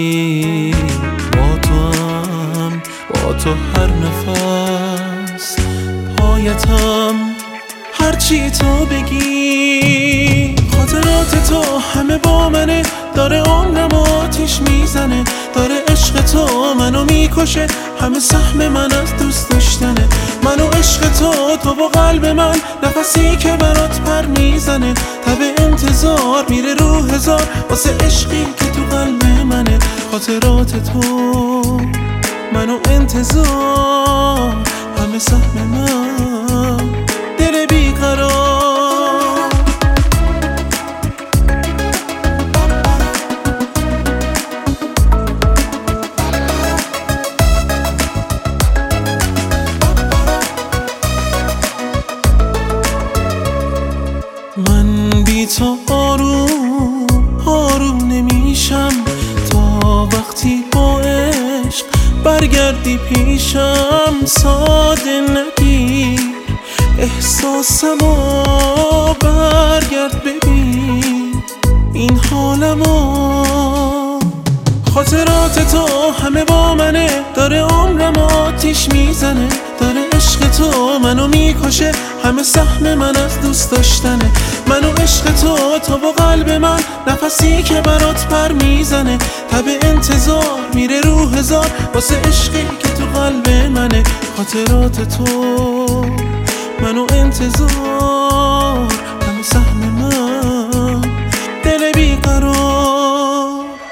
با تو هم، با تو هر نفس پایتم، هرچی تو بگی. خاطرات تو همه با منه، داره عمرم آتیش میزنه، داره عشق تو منو میکشه، همه سهم من از دوست داشتنه. منو عشق تو با قلب من، نفسی که برات پر میزنه، تب انتظار میره رو هزار واسه عشقی که تو قلب منه. خاطرات تو منو انتظار، همه سهم من، دل بیقرار. من بی تو آروم نمیشم، تا وقتی با عشق برگردی پیشم. ساده نگیر احساسمو، برگرد ببین این حالمو. خاطرات تو همه با منه، داره عمرم آتیش میزنه، داره عشق تو منو میکشه، همه سهم من از دوست داشتنه. منو عشق تو با قلب من، نفسی که برات پر میزنه، تب انتظار میره رو هزار واسه عشقی که تو قلب منه. خاطرات تو منو انتظار، همه سهم من، دل بیقرار.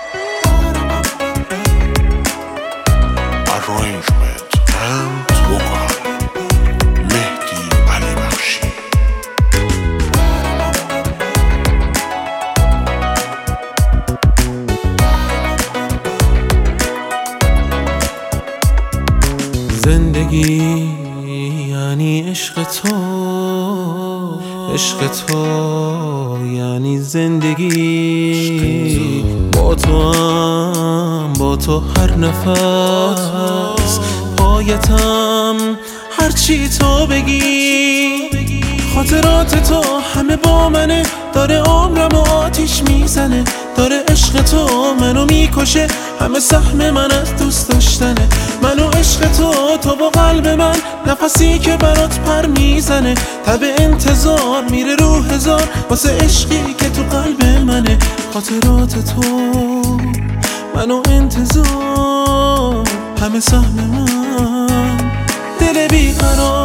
Arrangement and vocal مهدی علی بخشی. زندگی یعنی عشق تو، عشق تو یعنی زندگی. با تو هم، با تو هر نفس پایتم، هرچی تو بگی. خاطرات تو همه با منه، داره عمرم آتیش میزنه، داره عشق تو منو میکشه، همه سهم من از دوست داشتنه. منو عشق تو با قلب من، نفسی که برات پر میزنه، تب انتظار میره رو هزار واسه عشقی که تو قلب منه. خاطرات تو منو انتظار، همه سهم من، دل بیقرار.